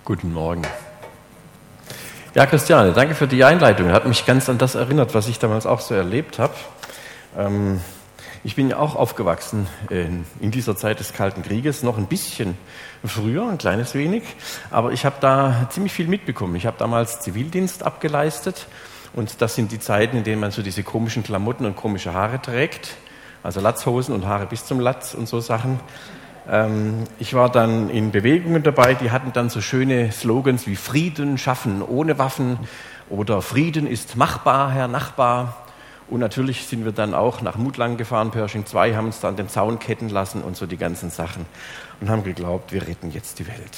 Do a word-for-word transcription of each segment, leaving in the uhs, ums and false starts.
Guten Morgen. Ja, Christiane, danke für die Einleitung. Hat mich ganz an das erinnert, was ich damals auch so erlebt habe. Ähm, ich bin ja auch aufgewachsen in, in dieser Zeit des Kalten Krieges, noch ein bisschen früher, ein kleines wenig, aber ich habe da ziemlich viel mitbekommen. Ich habe damals Zivildienst abgeleistet und das sind die Zeiten, in denen man so diese komischen Klamotten und komische Haare trägt, also Latzhosen und Haare bis zum Latz und so Sachen. Ich war dann in Bewegungen dabei, die hatten dann so schöne Slogans wie Frieden schaffen ohne Waffen oder Frieden ist machbar, Herr Nachbar. Und natürlich sind wir dann auch nach Mutlang gefahren, Pershing zwei, haben uns dann den Zaun ketten lassen und so die ganzen Sachen und haben geglaubt, wir retten jetzt die Welt.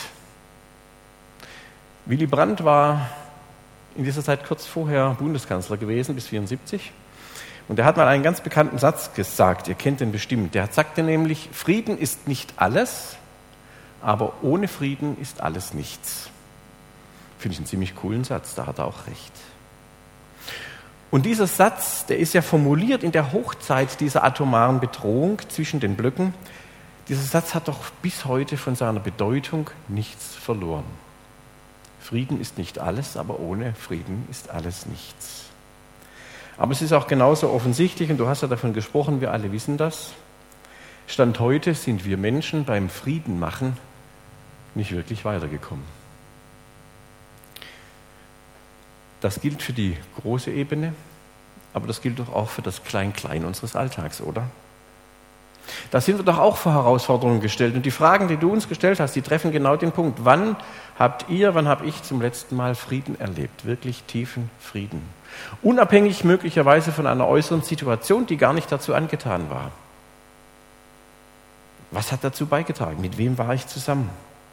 Willy Brandt war in dieser Zeit kurz vorher Bundeskanzler gewesen, bis vierundsiebzig. Und er hat mal einen ganz bekannten Satz gesagt, ihr kennt den bestimmt. Der sagte nämlich, Frieden ist nicht alles, aber ohne Frieden ist alles nichts. Finde ich einen ziemlich coolen Satz, da hat er auch recht. Und dieser Satz, der ist ja formuliert in der Hochzeit dieser atomaren Bedrohung zwischen den Blöcken. Dieser Satz hat doch bis heute von seiner Bedeutung nichts verloren. Frieden ist nicht alles, aber ohne Frieden ist alles nichts. Aber es ist auch genauso offensichtlich, und du hast ja davon gesprochen, wir alle wissen das, Stand heute sind wir Menschen beim Frieden machen nicht wirklich weitergekommen. Das gilt für die große Ebene, aber das gilt doch auch für das Klein-Klein unseres Alltags, oder? Da sind wir doch auch vor Herausforderungen gestellt. Und die Fragen, die du uns gestellt hast, die treffen genau den Punkt. Wann habt ihr, wann habe ich zum letzten Mal Frieden erlebt? Wirklich tiefen Frieden. Unabhängig möglicherweise von einer äußeren Situation, die gar nicht dazu angetan war. Was hat dazu beigetragen? Mit wem war ich zusammen?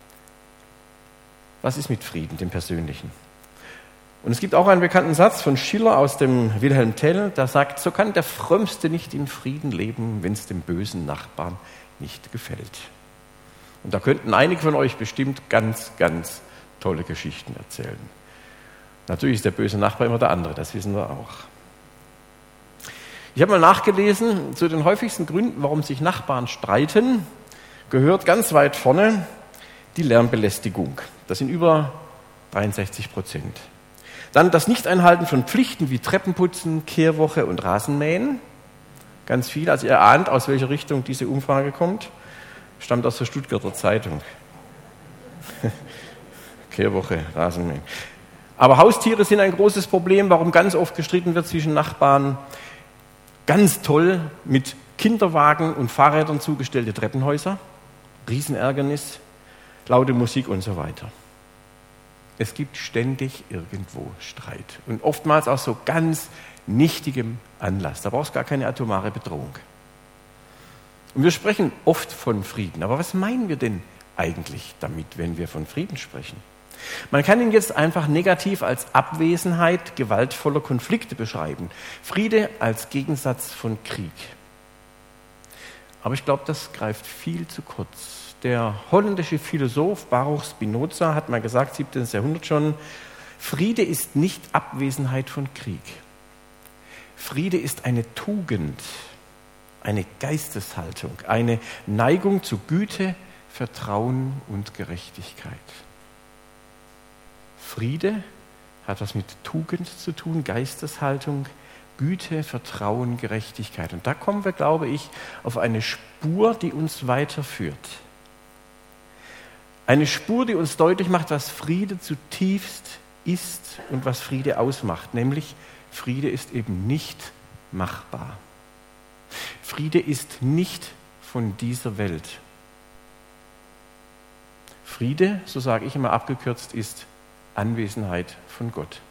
Was ist mit Frieden, dem Persönlichen? Und es gibt auch einen bekannten Satz von Schiller aus dem Wilhelm Tell, der sagt, so kann der Frömmste nicht in Frieden leben, wenn es dem bösen Nachbarn nicht gefällt. Und da könnten einige von euch bestimmt ganz, ganz tolle Geschichten erzählen. Natürlich ist der böse Nachbar immer der andere, das wissen wir auch. Ich habe mal nachgelesen, zu den häufigsten Gründen, warum sich Nachbarn streiten, gehört ganz weit vorne die Lärmbelästigung. Das sind über dreiundsechzig Prozent. Dann das Nicht-Einhalten von Pflichten wie Treppenputzen, Kehrwoche und Rasenmähen. Ganz viel. Also ihr ahnt, aus welcher Richtung diese Umfrage kommt. Stammt aus der Stuttgarter Zeitung. Kehrwoche, Rasenmähen. Aber Haustiere sind ein großes Problem, warum ganz oft gestritten wird zwischen Nachbarn. Ganz toll mit Kinderwagen und Fahrrädern zugestellte Treppenhäuser. Riesenärgernis, laute Musik und so weiter. Es gibt ständig irgendwo Streit und oftmals aus so ganz nichtigem Anlass. Da brauchst du gar keine atomare Bedrohung. Und wir sprechen oft von Frieden. Aber was meinen wir denn eigentlich damit, wenn wir von Frieden sprechen? Man kann ihn jetzt einfach negativ als Abwesenheit gewaltvoller Konflikte beschreiben. Friede als Gegensatz von Krieg. Aber ich glaube, das greift viel zu kurz. Der holländische Philosoph Baruch Spinoza hat mal gesagt, siebzehnten Jahrhundert schon, Friede ist nicht Abwesenheit von Krieg. Friede ist eine Tugend, eine Geisteshaltung, eine Neigung zu Güte, Vertrauen und Gerechtigkeit. Friede hat was mit Tugend zu tun, Geisteshaltung, Güte, Vertrauen, Gerechtigkeit. Und da kommen wir, glaube ich, auf eine Spur, die uns weiterführt. Eine Spur, die uns deutlich macht, was Friede zutiefst ist und was Friede ausmacht. Nämlich, Friede ist eben nicht machbar. Friede ist nicht von dieser Welt. Friede, so sage ich immer abgekürzt, ist Anwesenheit von Gott.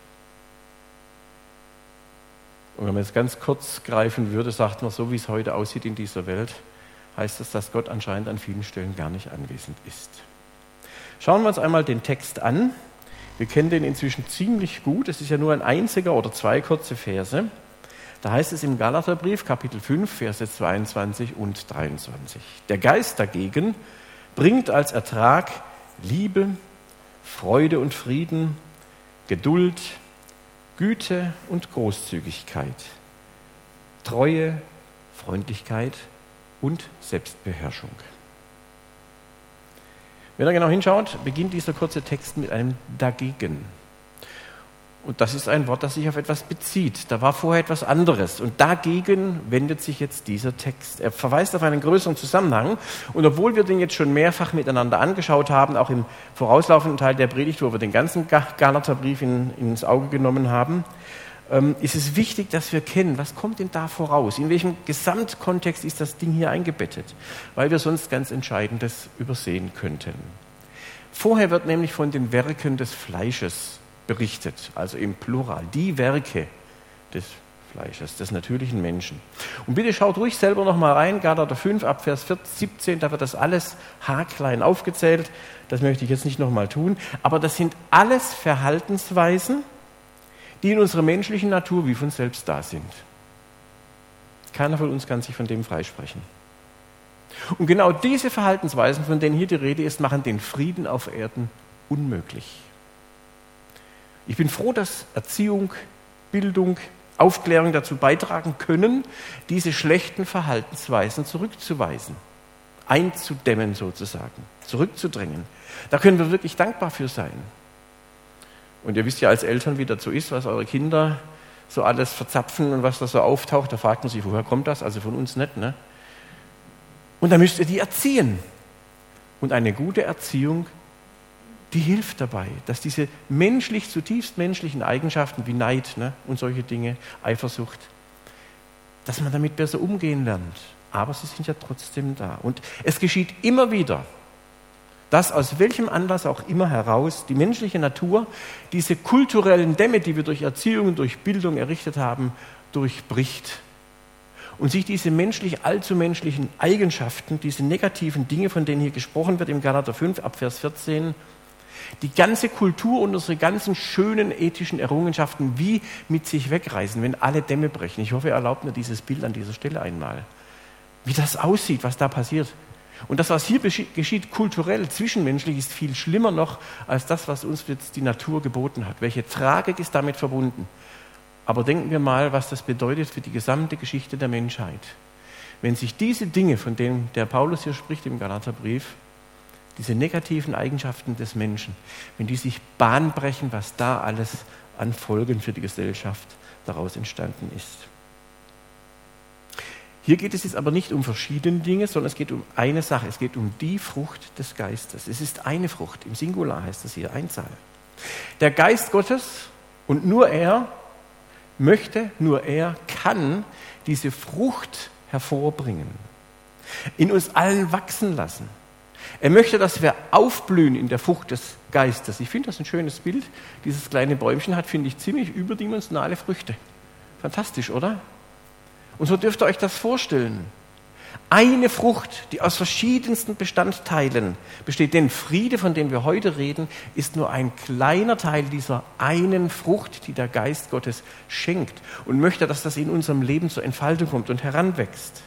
Und wenn man es ganz kurz greifen würde, sagt man, so wie es heute aussieht in dieser Welt, heißt das, dass Gott anscheinend an vielen Stellen gar nicht anwesend ist. Schauen wir uns einmal den Text an. Wir kennen den inzwischen ziemlich gut. Es ist ja nur ein einziger oder zwei kurze Verse. Da heißt es im Galaterbrief, Kapitel fünf, Verse zweiundzwanzig und dreiundzwanzig. Der Geist dagegen bringt als Ertrag Liebe, Freude und Frieden, Geduld, Güte und Großzügigkeit, Treue, Freundlichkeit und Selbstbeherrschung. Wenn ihr genau hinschaut, beginnt dieser kurze Text mit einem dagegen. Und das ist ein Wort, das sich auf etwas bezieht. Da war vorher etwas anderes. Und dagegen wendet sich jetzt dieser Text. Er verweist auf einen größeren Zusammenhang. Und obwohl wir den jetzt schon mehrfach miteinander angeschaut haben, auch im vorauslaufenden Teil der Predigt, wo wir den ganzen Galaterbrief in, ins Auge genommen haben, ähm, ist es wichtig, dass wir kennen, was kommt denn da voraus? In welchem Gesamtkontext ist das Ding hier eingebettet? Weil wir sonst ganz Entscheidendes übersehen könnten. Vorher wird nämlich von den Werken des Fleisches berichtet, also im Plural, die Werke des Fleisches, des natürlichen Menschen. Und bitte schaut ruhig selber noch mal rein, Galater fünf, ab Vers siebzehn, da wird das alles haarklein aufgezählt, das möchte ich jetzt nicht noch mal tun, aber das sind alles Verhaltensweisen, die in unserer menschlichen Natur wie von selbst da sind. Keiner von uns kann sich von dem freisprechen. Und genau diese Verhaltensweisen, von denen hier die Rede ist, machen den Frieden auf Erden unmöglich. Ich bin froh, dass Erziehung, Bildung, Aufklärung dazu beitragen können, diese schlechten Verhaltensweisen zurückzuweisen, einzudämmen sozusagen, zurückzudrängen. Da können wir wirklich dankbar für sein. Und ihr wisst ja als Eltern, wie das so ist, was eure Kinder so alles verzapfen und was da so auftaucht. Da fragt man sich, woher kommt das? Also von uns nicht, ne? Und dann müsst ihr die erziehen. Und eine gute Erziehung, die hilft dabei, dass diese menschlich, zutiefst menschlichen Eigenschaften wie Neid, ne, und solche Dinge, Eifersucht, dass man damit besser umgehen lernt. Aber sie sind ja trotzdem da. Und es geschieht immer wieder, dass aus welchem Anlass auch immer heraus die menschliche Natur diese kulturellen Dämme, die wir durch Erziehung, durch Bildung errichtet haben, durchbricht. Und sich diese menschlich, allzu menschlichen Eigenschaften, diese negativen Dinge, von denen hier gesprochen wird im Galater fünf, ab Vers vierzehn, die ganze Kultur und unsere ganzen schönen ethischen Errungenschaften wie mit sich wegreißen, wenn alle Dämme brechen. Ich hoffe, ihr erlaubt mir dieses Bild an dieser Stelle einmal. Wie das aussieht, was da passiert. Und das, was hier geschieht, kulturell, zwischenmenschlich, ist viel schlimmer noch als das, was uns jetzt die Natur geboten hat. Welche Tragik ist damit verbunden? Aber denken wir mal, was das bedeutet für die gesamte Geschichte der Menschheit. Wenn sich diese Dinge, von denen der Paulus hier spricht im Galaterbrief, diese negativen Eigenschaften des Menschen, wenn die sich Bahn brechen, was da alles an Folgen für die Gesellschaft daraus entstanden ist. Hier geht es jetzt aber nicht um verschiedene Dinge, sondern es geht um eine Sache. Es geht um die Frucht des Geistes. Es ist eine Frucht, im Singular heißt das hier, Einzahl. Der Geist Gottes und nur er möchte, nur er kann diese Frucht hervorbringen, in uns allen wachsen lassen. Er möchte, dass wir aufblühen in der Frucht des Geistes. Ich finde das ein schönes Bild. Dieses kleine Bäumchen hat, finde ich, ziemlich überdimensionale Früchte. Fantastisch, oder? Und so dürft ihr euch das vorstellen. Eine Frucht, die aus verschiedensten Bestandteilen besteht. Denn Friede, von dem wir heute reden, ist nur ein kleiner Teil dieser einen Frucht, die der Geist Gottes schenkt und möchte, dass das in unserem Leben zur Entfaltung kommt und heranwächst.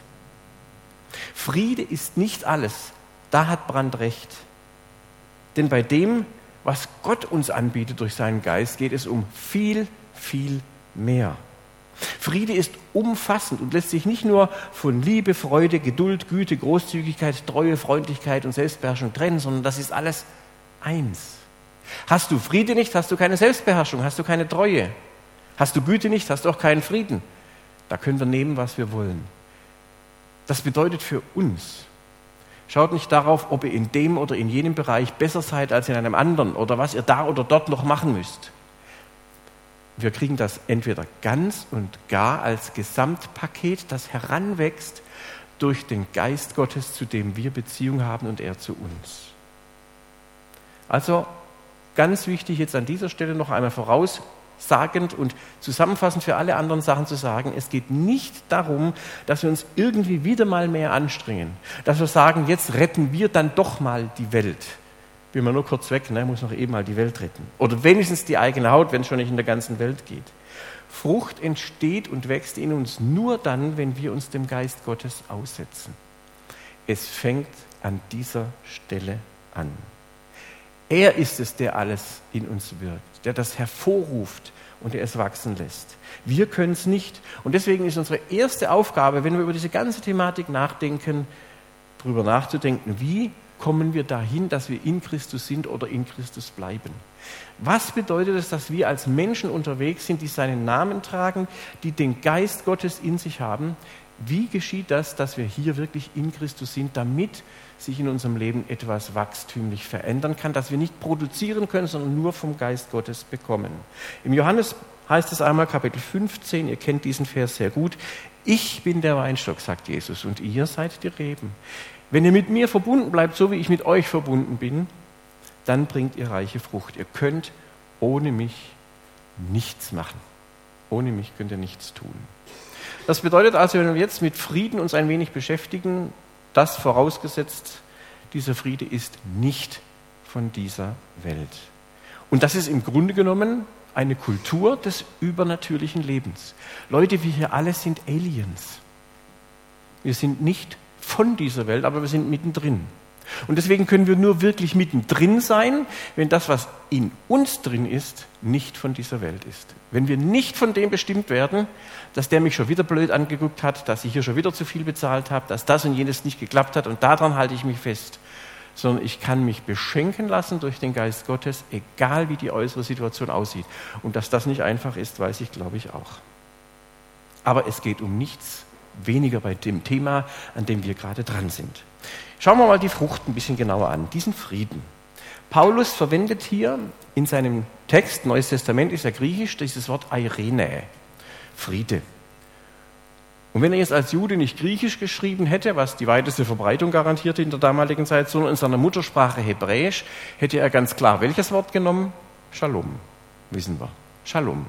Friede ist nicht alles. Da hat Brandt recht. Denn bei dem, was Gott uns anbietet durch seinen Geist, geht es um viel, viel mehr. Friede ist umfassend und lässt sich nicht nur von Liebe, Freude, Geduld, Güte, Großzügigkeit, Treue, Freundlichkeit und Selbstbeherrschung trennen, sondern das ist alles eins. Hast du Friede nicht, hast du keine Selbstbeherrschung, hast du keine Treue. Hast du Güte nicht, hast du auch keinen Frieden. Da können wir nehmen, was wir wollen. Das bedeutet für uns, schaut nicht darauf, ob ihr in dem oder in jenem Bereich besser seid als in einem anderen oder was ihr da oder dort noch machen müsst. Wir kriegen das entweder ganz und gar als Gesamtpaket, das heranwächst durch den Geist Gottes, zu dem wir Beziehung haben und er zu uns. Also ganz wichtig jetzt an dieser Stelle noch einmal voraussagend und zusammenfassend für alle anderen Sachen zu sagen, es geht nicht darum, dass wir uns irgendwie wieder mal mehr anstrengen, dass wir sagen, jetzt retten wir dann doch mal die Welt. Bin mal nur kurz weg, ne, muss noch eben mal die Welt retten. Oder wenigstens die eigene Haut, wenn es schon nicht in der ganzen Welt geht. Frucht entsteht und wächst in uns nur dann, wenn wir uns dem Geist Gottes aussetzen. Es fängt an dieser Stelle an. Er ist es, der alles in uns wirkt, der das hervorruft und der es wachsen lässt. Wir können es nicht. Und deswegen ist unsere erste Aufgabe, wenn wir über diese ganze Thematik nachdenken, darüber nachzudenken, wie kommen wir dahin, dass wir in Christus sind oder in Christus bleiben? Was bedeutet es, dass wir als Menschen unterwegs sind, die seinen Namen tragen, die den Geist Gottes in sich haben? Wie geschieht das, dass wir hier wirklich in Christus sind, damit sich in unserem Leben etwas wachstümlich verändern kann, dass wir nicht produzieren können, sondern nur vom Geist Gottes bekommen? Im Johannes heißt es einmal, Kapitel fünfzehn, ihr kennt diesen Vers sehr gut, ich bin der Weinstock, sagt Jesus, und ihr seid die Reben. Wenn ihr mit mir verbunden bleibt, so wie ich mit euch verbunden bin, dann bringt ihr reiche Frucht. Ihr könnt ohne mich nichts machen. Ohne mich könnt ihr nichts tun. Das bedeutet also, wenn wir jetzt mit Frieden uns ein wenig beschäftigen, das vorausgesetzt, dieser Friede ist nicht von dieser Welt. Und das ist im Grunde genommen eine Kultur des übernatürlichen Lebens. Leute, wir hier alle sind Aliens. Wir sind nicht von dieser Welt, aber wir sind mittendrin. Und deswegen können wir nur wirklich mittendrin sein, wenn das, was in uns drin ist, nicht von dieser Welt ist. Wenn wir nicht von dem bestimmt werden, dass der mich schon wieder blöd angeguckt hat, dass ich hier schon wieder zu viel bezahlt habe, dass das und jenes nicht geklappt hat und daran halte ich mich fest, sondern ich kann mich beschenken lassen durch den Geist Gottes, egal wie die äußere Situation aussieht. Und dass das nicht einfach ist, weiß ich, glaube ich, auch. Aber es geht um nichts weniger bei dem Thema, an dem wir gerade dran sind. Schauen wir mal die Frucht ein bisschen genauer an, diesen Frieden. Paulus verwendet hier in seinem Text, Neues Testament ist ja griechisch, dieses Wort Eirene, Friede. Und wenn er jetzt als Jude nicht griechisch geschrieben hätte, was die weiteste Verbreitung garantierte in der damaligen Zeit, sondern in seiner Muttersprache Hebräisch, hätte er ganz klar welches Wort genommen? Shalom, wissen wir. Shalom.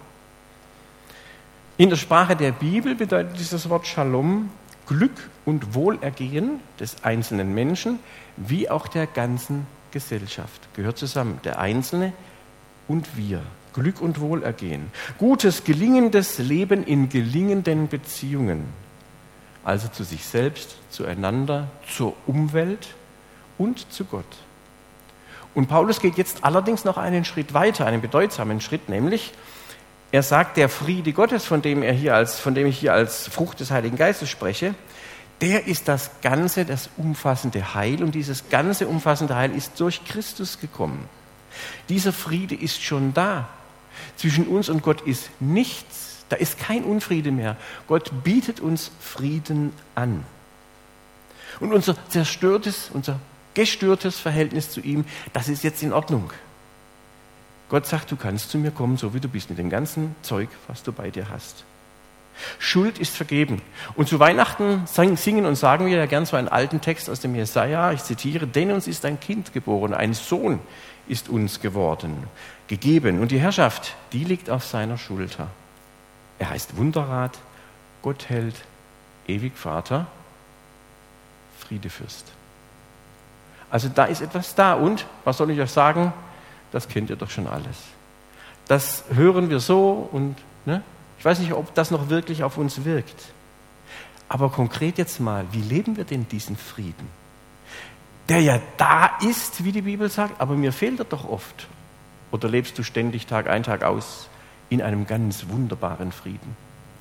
In der Sprache der Bibel bedeutet dieses Wort Shalom Glück und Wohlergehen des einzelnen Menschen, wie auch der ganzen Gesellschaft. Gehört zusammen, der Einzelne und wir. Glück und Wohlergehen. Gutes, gelingendes Leben in gelingenden Beziehungen. Also zu sich selbst, zueinander, zur Umwelt und zu Gott. Und Paulus geht jetzt allerdings noch einen Schritt weiter, einen bedeutsamen Schritt, nämlich er sagt, der Friede Gottes, von dem, er hier als, von dem ich hier als Frucht des Heiligen Geistes spreche, der ist das ganze, das umfassende Heil. Und dieses ganze umfassende Heil ist durch Christus gekommen. Dieser Friede ist schon da. Zwischen uns und Gott ist nichts. Da ist kein Unfriede mehr. Gott bietet uns Frieden an. Und unser zerstörtes, unser gestörtes Verhältnis zu ihm, das ist jetzt in Ordnung. Gott sagt, du kannst zu mir kommen, so wie du bist, mit dem ganzen Zeug, was du bei dir hast. Schuld ist vergeben. Und zu Weihnachten singen und sagen wir ja gern so einen alten Text aus dem Jesaja, ich zitiere, denn uns ist ein Kind geboren, ein Sohn ist uns geworden, gegeben. Und die Herrschaft, die liegt auf seiner Schulter. Er heißt Wunderrat, Gottheld, ewig Vater, Friedefürst. Also da ist etwas da. Und, was soll ich euch sagen? Das kennt ihr doch schon alles. Das hören wir so und ne? Ich weiß nicht, ob das noch wirklich auf uns wirkt. Aber konkret jetzt mal, wie leben wir denn diesen Frieden? Der ja da ist, wie die Bibel sagt, aber mir fehlt er doch oft. Oder lebst du ständig Tag ein, Tag aus in einem ganz wunderbaren Frieden?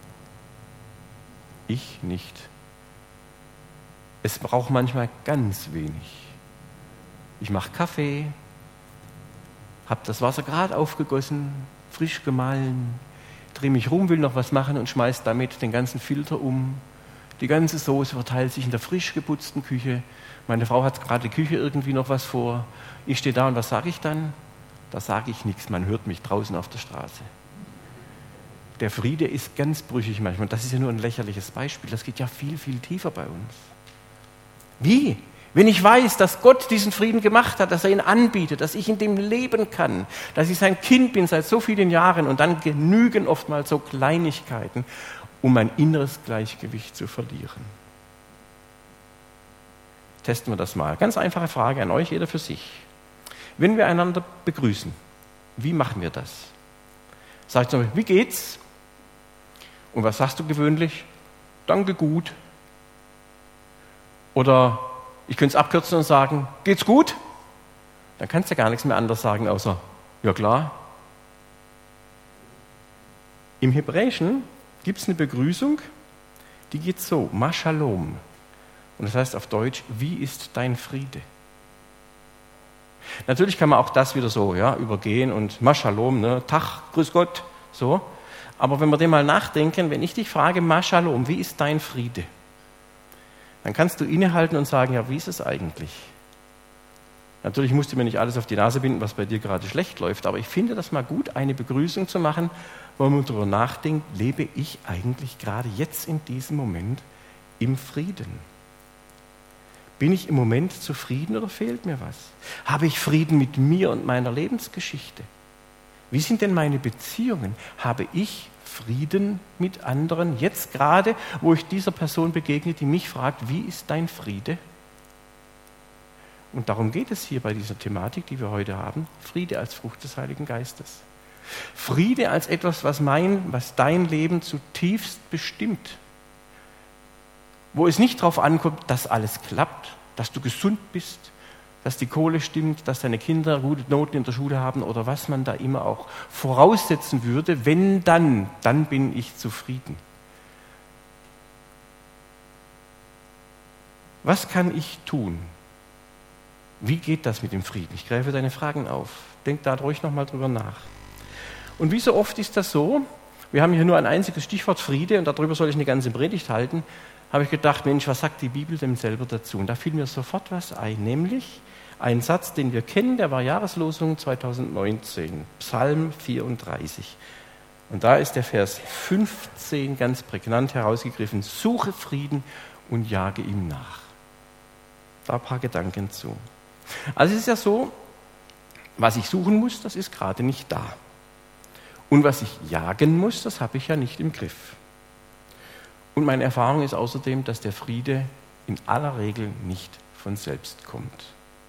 Ich nicht. Es braucht manchmal ganz wenig. Ich mache Kaffee, habe das Wasser gerade aufgegossen, frisch gemahlen, drehe mich rum, will noch was machen und schmeiß damit den ganzen Filter um. Die ganze Soße verteilt sich in der frisch geputzten Küche. Meine Frau hat gerade die Küche irgendwie noch was vor. Ich stehe da und was sage ich dann? Da sage ich nichts, man hört mich draußen auf der Straße. Der Friede ist ganz brüchig manchmal. Das ist ja nur ein lächerliches Beispiel. Das geht ja viel, viel tiefer bei uns. Wie? Wenn ich weiß, dass Gott diesen Frieden gemacht hat, dass er ihn anbietet, dass ich in dem leben kann, dass ich sein Kind bin seit so vielen Jahren und dann genügen oftmals so Kleinigkeiten, um mein inneres Gleichgewicht zu verlieren. Testen wir das mal. Ganz einfache Frage an euch, jeder für sich. Wenn wir einander begrüßen, wie machen wir das? Sagt zum Beispiel, wie geht's? Und was sagst du gewöhnlich? Danke, gut. Oder ich könnte es abkürzen und sagen, geht's gut? Dann kannst du ja gar nichts mehr anderes sagen, außer, ja klar. Im Hebräischen gibt es eine Begrüßung, die geht so, Ma Shalom. Und das heißt auf Deutsch, wie ist dein Friede? Natürlich kann man auch das wieder so ja, übergehen und Mashalom, ne, Tag, grüß Gott, so. Aber wenn wir dem mal nachdenken, wenn ich dich frage, Mashalom, wie ist dein Friede? Dann kannst du innehalten und sagen, ja, wie ist es eigentlich? Natürlich musst du mir nicht alles auf die Nase binden, was bei dir gerade schlecht läuft, aber ich finde das mal gut, eine Begrüßung zu machen, wo man darüber nachdenkt, lebe ich eigentlich gerade jetzt in diesem Moment im Frieden? Bin ich im Moment zufrieden oder fehlt mir was? Habe ich Frieden mit mir und meiner Lebensgeschichte? Wie sind denn meine Beziehungen? Habe ich Frieden mit anderen jetzt gerade, wo ich dieser Person begegne, die mich fragt, wie ist dein Friede? Und darum geht es hier bei dieser Thematik, die wir heute haben, Friede als Frucht des Heiligen Geistes. Friede als etwas, was mein, was dein Leben zutiefst bestimmt. Wo es nicht darauf ankommt, dass alles klappt, dass du gesund bist, dass die Kohle stimmt, dass deine Kinder gute Noten in der Schule haben oder was man da immer auch voraussetzen würde, wenn dann, dann bin ich zufrieden. Was kann ich tun? Wie geht das mit dem Frieden? Ich greife deine Fragen auf. Denk da ruhig nochmal drüber nach. Und wie so oft ist das so, wir haben hier nur ein einziges Stichwort Friede und darüber soll ich eine ganze Predigt halten, habe ich gedacht, Mensch, was sagt die Bibel denn selber dazu? Und da fiel mir sofort was ein, nämlich ein Satz, den wir kennen, der war Jahreslosung zweitausendneunzehn, Psalm vierunddreißig. Und da ist der Vers fünfzehn ganz prägnant herausgegriffen, suche Frieden und jage ihm nach. Da ein paar Gedanken zu. Also es ist ja so, was ich suchen muss, das ist gerade nicht da. Und was ich jagen muss, das habe ich ja nicht im Griff. Und meine Erfahrung ist außerdem, dass der Friede in aller Regel nicht von selbst kommt.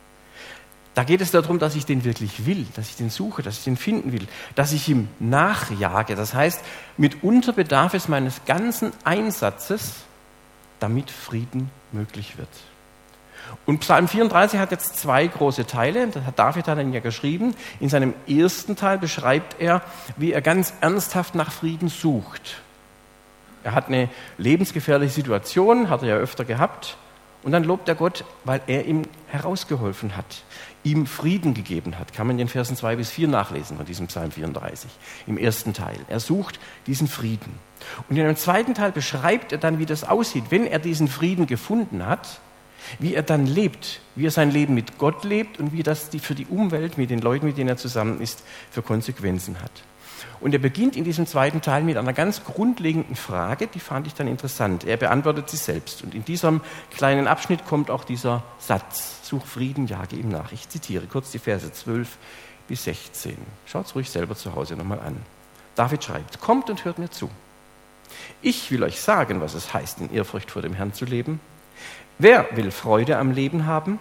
Da geht es darum, dass ich den wirklich will, dass ich den suche, dass ich den finden will, dass ich ihm nachjage. Das heißt, mitunter bedarf es meines ganzen Einsatzes, damit Frieden möglich wird. Und Psalm vierunddreißig hat jetzt zwei große Teile, das hat David dann ja geschrieben. In seinem ersten Teil beschreibt er, wie er ganz ernsthaft nach Frieden sucht. Er hat eine lebensgefährliche Situation, hat er ja öfter gehabt, und dann lobt er Gott, weil er ihm herausgeholfen hat, ihm Frieden gegeben hat. Kann man in den Versen zwei bis vier nachlesen von diesem Psalm vierunddreißig, im ersten Teil. Er sucht diesen Frieden. Und in einem zweiten Teil beschreibt er dann, wie das aussieht, wenn er diesen Frieden gefunden hat, wie er dann lebt, wie er sein Leben mit Gott lebt und wie das für die Umwelt, mit den Leuten, mit denen er zusammen ist, für Konsequenzen hat. Und er beginnt in diesem zweiten Teil mit einer ganz grundlegenden Frage, die fand ich dann interessant. Er beantwortet sie selbst. Und in diesem kleinen Abschnitt kommt auch dieser Satz, such Frieden, jage ihm nach. Ich zitiere kurz die Verse zwölf bis sechzehn. Schaut es ruhig selber zu Hause nochmal an. David schreibt, kommt und hört mir zu. Ich will euch sagen, was es heißt, in Ehrfurcht vor dem Herrn zu leben. Wer will Freude am Leben haben?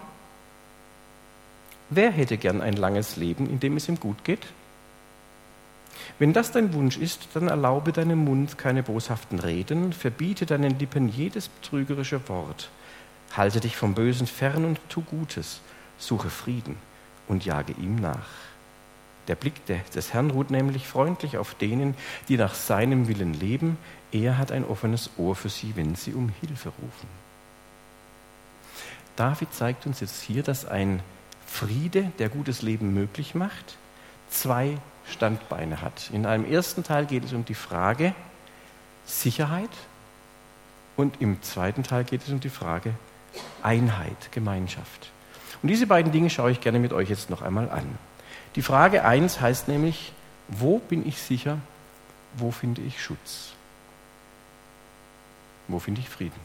Wer hätte gern ein langes Leben, in dem es ihm gut geht? Wenn das dein Wunsch ist, dann erlaube deinem Mund keine boshaften Reden, verbiete deinen Lippen jedes betrügerische Wort. Halte dich vom Bösen fern und tu Gutes, suche Frieden und jage ihm nach. Der Blick des Herrn ruht nämlich freundlich auf denen, die nach seinem Willen leben. Er hat ein offenes Ohr für sie, wenn sie um Hilfe rufen. David zeigt uns jetzt hier, dass ein Friede, der gutes Leben möglich macht, zwei Standbeine hat. In einem ersten Teil geht es um die Frage Sicherheit und im zweiten Teil geht es um die Frage Einheit, Gemeinschaft. Und diese beiden Dinge schaue ich gerne mit euch jetzt noch einmal an. Die Frage eins heißt nämlich, wo bin ich sicher, wo finde ich Schutz? Wo finde ich Frieden?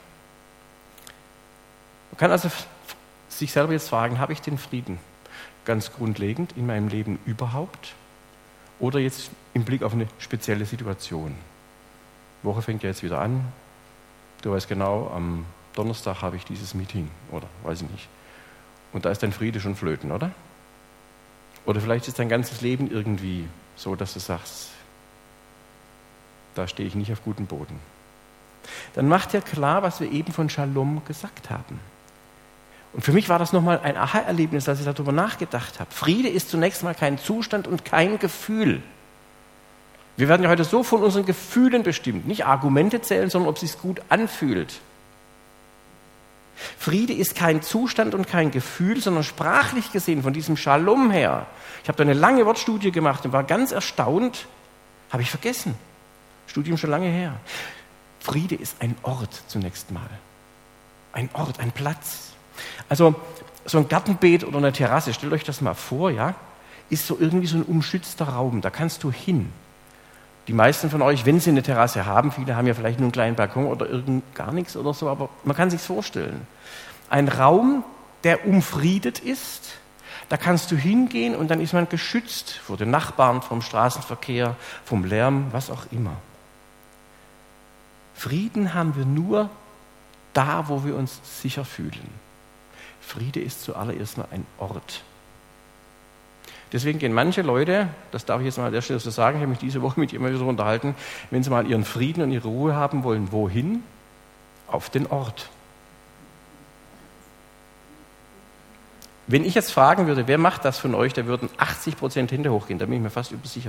Man kann also sich selber jetzt fragen, habe ich den Frieden ganz grundlegend in meinem Leben überhaupt oder jetzt im Blick auf eine spezielle Situation? Die Woche fängt ja jetzt wieder an. Du weißt genau, am Donnerstag habe ich dieses Meeting oder weiß ich nicht. Und da ist dein Friede schon flöten, oder? Oder vielleicht ist dein ganzes Leben irgendwie so, dass du sagst, da stehe ich nicht auf gutem Boden. Dann macht ja klar, was wir eben von Shalom gesagt haben. Und für mich war das nochmal ein Aha-Erlebnis, als ich darüber nachgedacht habe. Friede ist zunächst mal kein Zustand und kein Gefühl. Wir werden ja heute so von unseren Gefühlen bestimmt. Nicht Argumente zählen, sondern ob es sich gut anfühlt. Friede ist kein Zustand und kein Gefühl, sondern sprachlich gesehen von diesem Shalom her. Ich habe da eine lange Wortstudie gemacht und war ganz erstaunt, habe ich vergessen. Studium schon lange her. Friede ist ein Ort zunächst mal. Ein Ort, ein Platz. Also so ein Gartenbeet oder eine Terrasse, stellt euch das mal vor, ja, ist so irgendwie so ein umschützter Raum, da kannst du hin. Die meisten von euch, wenn sie eine Terrasse haben, viele haben ja vielleicht nur einen kleinen Balkon oder irgend gar nichts oder so, aber man kann sich's vorstellen. Ein Raum, der umfriedet ist, da kannst du hingehen und dann ist man geschützt vor den Nachbarn, vom Straßenverkehr, vom Lärm, was auch immer. Frieden haben wir nur da, wo wir uns sicher fühlen. Friede ist zuallererst mal ein Ort. Deswegen gehen manche Leute, das darf ich jetzt mal an der Stelle so sagen, ich habe mich diese Woche mit jemandem so unterhalten, wenn sie mal ihren Frieden und ihre Ruhe haben wollen, wohin? Auf den Ort. Wenn ich jetzt fragen würde, wer macht das von euch, da würden achtzig Prozent Hände hochgehen, da bin ich mir fast übersicher.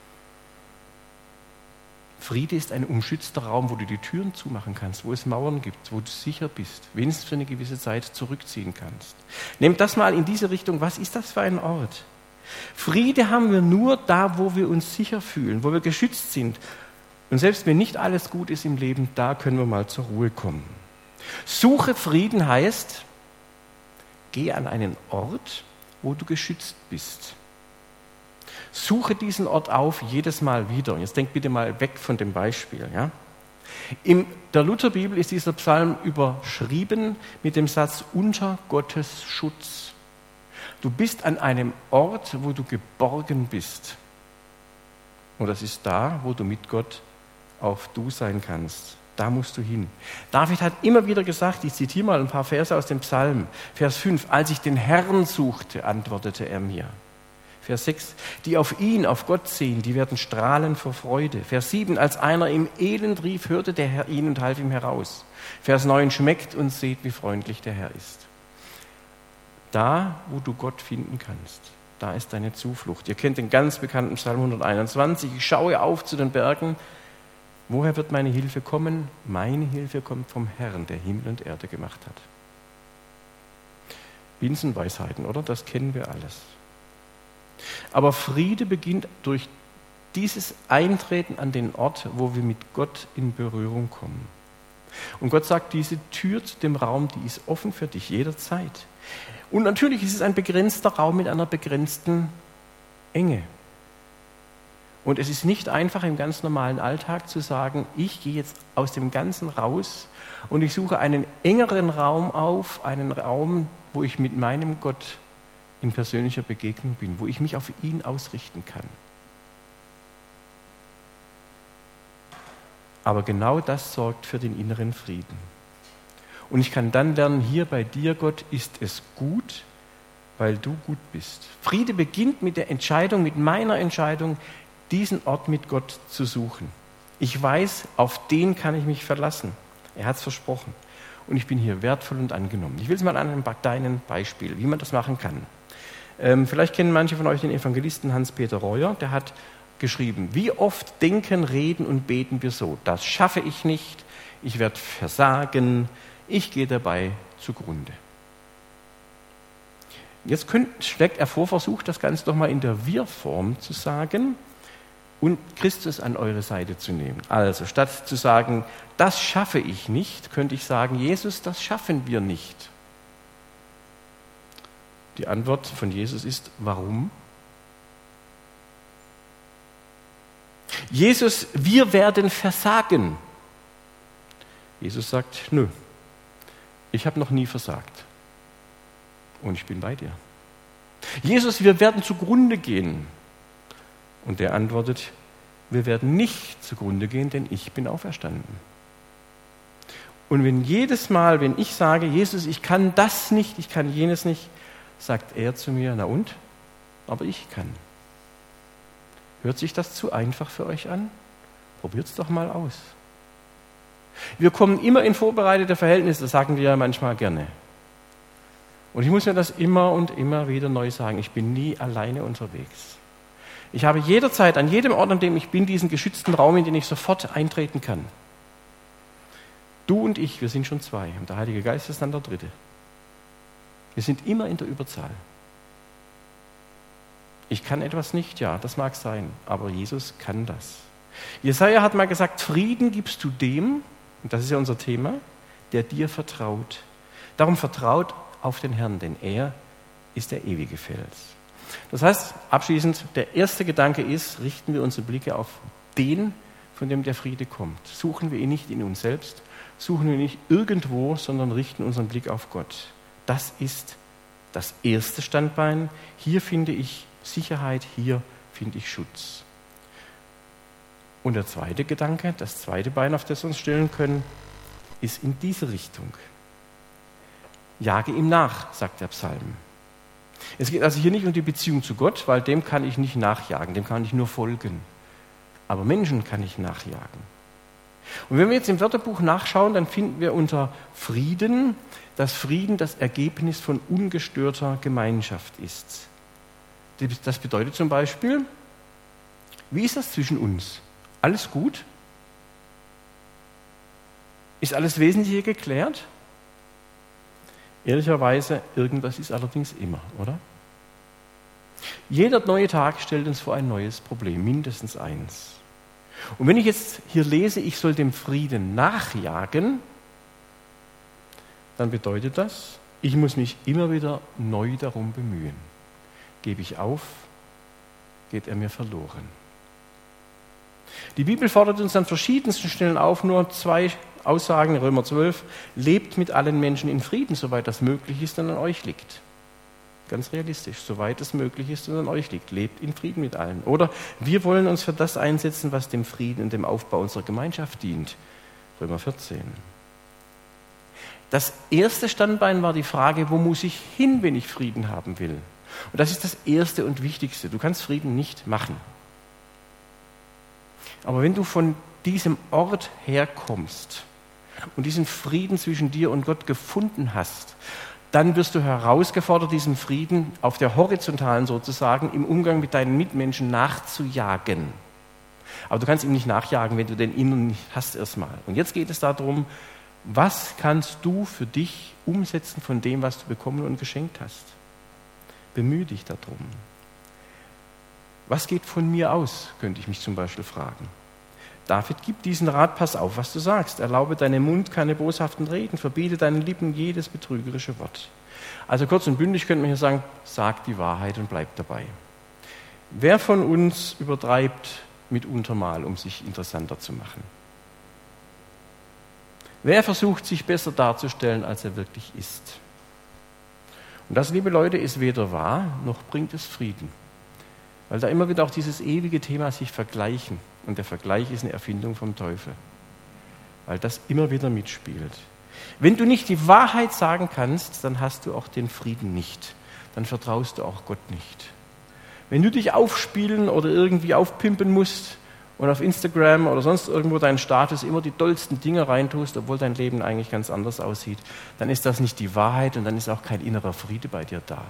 Friede ist ein umschützter Raum, wo du die Türen zumachen kannst, wo es Mauern gibt, wo du sicher bist, wenigstens für eine gewisse Zeit zurückziehen kannst. Nehmt das mal in diese Richtung, was ist das für ein Ort? Friede haben wir nur da, wo wir uns sicher fühlen, wo wir geschützt sind. Und selbst wenn nicht alles gut ist im Leben, da können wir mal zur Ruhe kommen. Suche Frieden heißt, geh an einen Ort, wo du geschützt bist. Suche diesen Ort auf, jedes Mal wieder. Und jetzt denk bitte mal weg von dem Beispiel. Ja? In der Lutherbibel ist dieser Psalm überschrieben mit dem Satz unter Gottes Schutz. Du bist an einem Ort, wo du geborgen bist. Und das ist da, wo du mit Gott auf Du sein kannst. Da musst du hin. David hat immer wieder gesagt, ich zitiere mal ein paar Verse aus dem Psalm. Vers fünf, als ich den Herrn suchte, antwortete er mir. Vers sechs, die auf ihn, auf Gott sehen, die werden strahlen vor Freude. Vers sieben, als einer im Elend rief, hörte der Herr ihn und half ihm heraus. Vers neun, schmeckt und seht, wie freundlich der Herr ist. Da, wo du Gott finden kannst, da ist deine Zuflucht. Ihr kennt den ganz bekannten Psalm hunderteinundzwanzig. Ich schaue auf zu den Bergen. Woher wird meine Hilfe kommen? Meine Hilfe kommt vom Herrn, der Himmel und Erde gemacht hat. Binsenweisheiten, oder? Das kennen wir alles. Aber Friede beginnt durch dieses Eintreten an den Ort, wo wir mit Gott in Berührung kommen. Und Gott sagt, diese Tür zu dem Raum, die ist offen für dich jederzeit. Und natürlich ist es ein begrenzter Raum mit einer begrenzten Enge. Und es ist nicht einfach im ganz normalen Alltag zu sagen, ich gehe jetzt aus dem Ganzen raus und ich suche einen engeren Raum auf, einen Raum, wo ich mit meinem Gott in persönlicher Begegnung bin, wo ich mich auf ihn ausrichten kann. Aber genau das sorgt für den inneren Frieden. Und ich kann dann lernen, hier bei dir, Gott, ist es gut, weil du gut bist. Friede beginnt mit der Entscheidung, mit meiner Entscheidung, diesen Ort mit Gott zu suchen. Ich weiß, auf den kann ich mich verlassen. Er hat es versprochen. Und ich bin hier wertvoll und angenommen. Ich will es mal an einem kleinen Beispiel, wie man das machen kann. Ähm, vielleicht kennen manche von euch den Evangelisten Hans-Peter Reuer, der hat geschrieben, wie oft denken, reden und beten wir so, das schaffe ich nicht, ich werde versagen, ich gehe dabei zugrunde. Jetzt könnt, schlägt er vor, versucht das Ganze doch mal in der Wir-Form zu sagen und Christus an eure Seite zu nehmen. Also statt zu sagen, das schaffe ich nicht, könnte ich sagen, Jesus, das schaffen wir nicht. Die Antwort von Jesus ist, warum? Jesus, wir werden versagen. Jesus sagt, nö, ich habe noch nie versagt. Und ich bin bei dir. Jesus, wir werden zugrunde gehen. Und der antwortet, wir werden nicht zugrunde gehen, denn ich bin auferstanden. Und wenn jedes Mal, wenn ich sage, Jesus, ich kann das nicht, ich kann jenes nicht, sagt er zu mir, na und? Aber ich kann. Hört sich das zu einfach für euch an? Probiert's doch mal aus. Wir kommen immer in vorbereitete Verhältnisse, das sagen wir ja manchmal gerne. Und ich muss mir das immer und immer wieder neu sagen, ich bin nie alleine unterwegs. Ich habe jederzeit, an jedem Ort, an dem ich bin, diesen geschützten Raum, in den ich sofort eintreten kann. Du und ich, wir sind schon zwei. Und der Heilige Geist ist dann der Dritte. Wir sind immer in der Überzahl. Ich kann etwas nicht, ja, das mag sein, aber Jesus kann das. Jesaja hat mal gesagt, Frieden gibst du dem, und das ist ja unser Thema, der dir vertraut. Darum vertraut auf den Herrn, denn er ist der ewige Fels. Das heißt, abschließend, der erste Gedanke ist, richten wir unsere Blicke auf den, von dem der Friede kommt. Suchen wir ihn nicht in uns selbst, suchen wir ihn nicht irgendwo, sondern richten unseren Blick auf Gott. Das ist das erste Standbein. Hier finde ich Sicherheit, hier finde ich Schutz. Und der zweite Gedanke, das zweite Bein, auf das wir uns stellen können, ist in diese Richtung. Jage ihm nach, sagt der Psalm. Es geht also hier nicht um die Beziehung zu Gott, weil dem kann ich nicht nachjagen, dem kann ich nur folgen. Aber Menschen kann ich nachjagen. Und wenn wir jetzt im Wörterbuch nachschauen, dann finden wir unter Frieden, dass Frieden das Ergebnis von ungestörter Gemeinschaft ist. Das bedeutet zum Beispiel, wie ist das zwischen uns? Alles gut? Ist alles Wesentliche geklärt? Ehrlicherweise, irgendwas ist allerdings immer, oder? Jeder neue Tag stellt uns vor ein neues Problem, mindestens eins. Und wenn ich jetzt hier lese, ich soll dem Frieden nachjagen, dann bedeutet das, ich muss mich immer wieder neu darum bemühen. Gebe ich auf, geht er mir verloren. Die Bibel fordert uns an verschiedensten Stellen auf, nur zwei Aussagen, Römer zwölf, lebt mit allen Menschen in Frieden, soweit das möglich ist und an euch liegt. Ganz realistisch, soweit es möglich ist und an euch liegt. Lebt in Frieden mit allen. Oder wir wollen uns für das einsetzen, was dem Frieden und dem Aufbau unserer Gemeinschaft dient. Römer vierzehn. Das erste Standbein war die Frage, wo muss ich hin, wenn ich Frieden haben will? Und das ist das Erste und Wichtigste. Du kannst Frieden nicht machen. Aber wenn du von diesem Ort herkommst und diesen Frieden zwischen dir und Gott gefunden hast, dann wirst du herausgefordert, diesem Frieden auf der horizontalen sozusagen im Umgang mit deinen Mitmenschen nachzujagen. Aber du kannst ihm nicht nachjagen, wenn du den inneren nicht hast erstmal. Und jetzt geht es darum, was kannst du für dich umsetzen von dem, was du bekommen und geschenkt hast? Bemühe dich darum. Was geht von mir aus, könnte ich mich zum Beispiel fragen. David gibt diesen Rat, pass auf, was du sagst. Erlaube deinem Mund keine boshaften Reden, verbiete deinen Lippen jedes betrügerische Wort. Also kurz und bündig könnte man hier sagen, sag die Wahrheit und bleib dabei. Wer von uns übertreibt mitunter mal, um sich interessanter zu machen? Wer versucht, sich besser darzustellen, als er wirklich ist? Und das, liebe Leute, ist weder wahr, noch bringt es Frieden. Weil da immer wieder auch dieses ewige Thema sich vergleichen. Und der Vergleich ist eine Erfindung vom Teufel. Weil das immer wieder mitspielt. Wenn du nicht die Wahrheit sagen kannst, dann hast du auch den Frieden nicht. Dann vertraust du auch Gott nicht. Wenn du dich aufspielen oder irgendwie aufpimpen musst und auf Instagram oder sonst irgendwo deinen Status immer die dollsten Dinge reintust, obwohl dein Leben eigentlich ganz anders aussieht, dann ist das nicht die Wahrheit und dann ist auch kein innerer Friede bei dir da.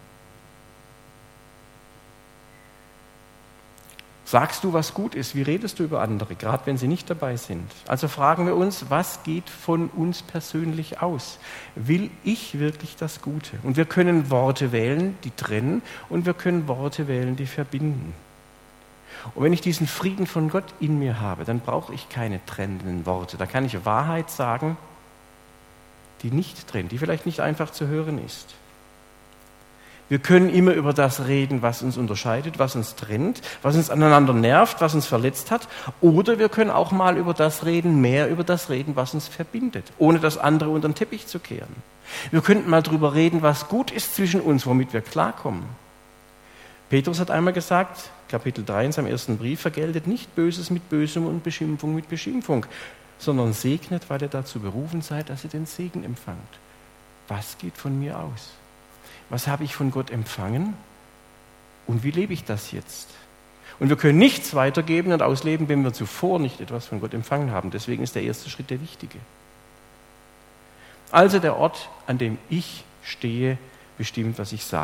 Sagst du, was gut ist? Wie redest du über andere, gerade wenn sie nicht dabei sind? Also fragen wir uns, was geht von uns persönlich aus? Will ich wirklich das Gute? Und wir können Worte wählen, die trennen, und wir können Worte wählen, die verbinden. Und wenn ich diesen Frieden von Gott in mir habe, dann brauche ich keine trennenden Worte. Da kann ich Wahrheit sagen, die nicht trennt, die vielleicht nicht einfach zu hören ist. Wir können immer über das reden, was uns unterscheidet, was uns trennt, was uns aneinander nervt, was uns verletzt hat. Oder wir können auch mal über das reden, mehr über das reden, was uns verbindet, ohne das andere unter den Teppich zu kehren. Wir könnten mal darüber reden, was gut ist zwischen uns, womit wir klarkommen. Petrus hat einmal gesagt, Kapitel drei in seinem ersten Brief, vergeltet nicht Böses mit Bösem und Beschimpfung mit Beschimpfung, sondern segnet, weil ihr dazu berufen seid, dass ihr den Segen empfangt. Was geht von mir aus? Was habe ich von Gott empfangen und wie lebe ich das jetzt? Und wir können nichts weitergeben und ausleben, wenn wir zuvor nicht etwas von Gott empfangen haben. Deswegen ist der erste Schritt der wichtige. Also der Ort, an dem ich stehe, bestimmt, was ich sage.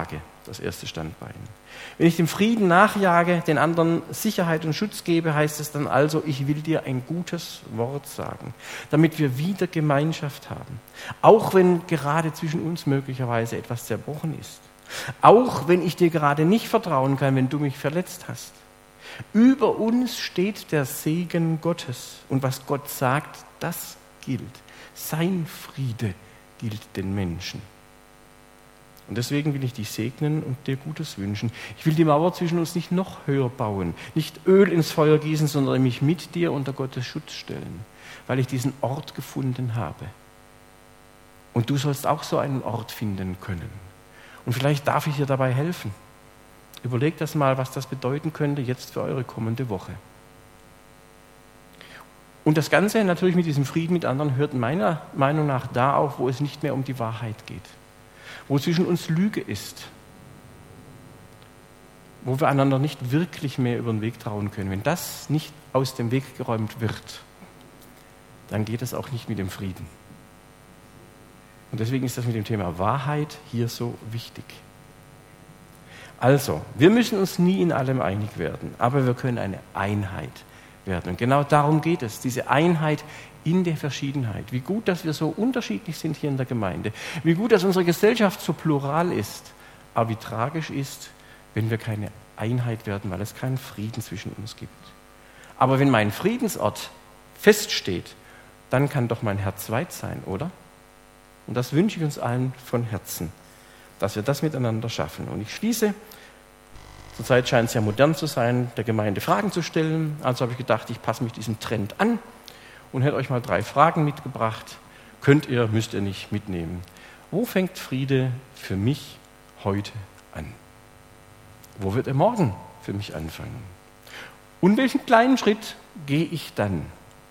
das erste Standbein. Wenn ich dem Frieden nachjage, den anderen Sicherheit und Schutz gebe, heißt es dann also, ich will dir ein gutes Wort sagen, damit wir wieder Gemeinschaft haben. Auch wenn gerade zwischen uns möglicherweise etwas zerbrochen ist. Auch wenn ich dir gerade nicht vertrauen kann, wenn du mich verletzt hast. Über uns steht der Segen Gottes. Und was Gott sagt, das gilt. Sein Friede gilt den Menschen. Und deswegen will ich dich segnen und dir Gutes wünschen. Ich will die Mauer zwischen uns nicht noch höher bauen, nicht Öl ins Feuer gießen, sondern mich mit dir unter Gottes Schutz stellen, weil ich diesen Ort gefunden habe. Und du sollst auch so einen Ort finden können. Und vielleicht darf ich dir dabei helfen. Überlegt das mal, was das bedeuten könnte jetzt für eure kommende Woche. Und das Ganze natürlich mit diesem Frieden mit anderen hört meiner Meinung nach da auf, wo es nicht mehr um die Wahrheit geht. Wo zwischen uns Lüge ist. Wo wir einander nicht wirklich mehr über den Weg trauen können. Wenn das nicht aus dem Weg geräumt wird, dann geht es auch nicht mit dem Frieden. Und deswegen ist das mit dem Thema Wahrheit hier so wichtig. Also, wir müssen uns nie in allem einig werden, aber wir können eine Einheit werden. Und genau darum geht es, diese Einheit in der Verschiedenheit. Wie gut, dass wir so unterschiedlich sind hier in der Gemeinde. Wie gut, dass unsere Gesellschaft so plural ist. Aber wie tragisch ist, wenn wir keine Einheit werden, weil es keinen Frieden zwischen uns gibt. Aber wenn mein Friedensort feststeht, dann kann doch mein Herz weit sein, oder? Und das wünsche ich uns allen von Herzen, dass wir das miteinander schaffen. Und ich schließe, zurzeit scheint es ja modern zu sein, der Gemeinde Fragen zu stellen. Also habe ich gedacht, ich passe mich diesem Trend an und hätte euch mal drei Fragen mitgebracht. Könnt ihr, müsst ihr nicht mitnehmen. Wo fängt Friede für mich heute an? Wo wird er morgen für mich anfangen? Und welchen kleinen Schritt gehe ich dann?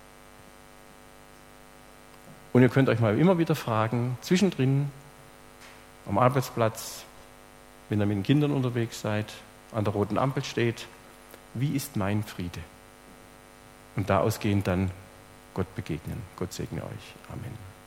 Und ihr könnt euch mal immer wieder fragen, zwischendrin, am Arbeitsplatz, wenn ihr mit den Kindern unterwegs seid, an der roten Ampel steht, wie ist mein Friede? Und da ausgehend dann Gott begegnen. Gott segne euch. Amen.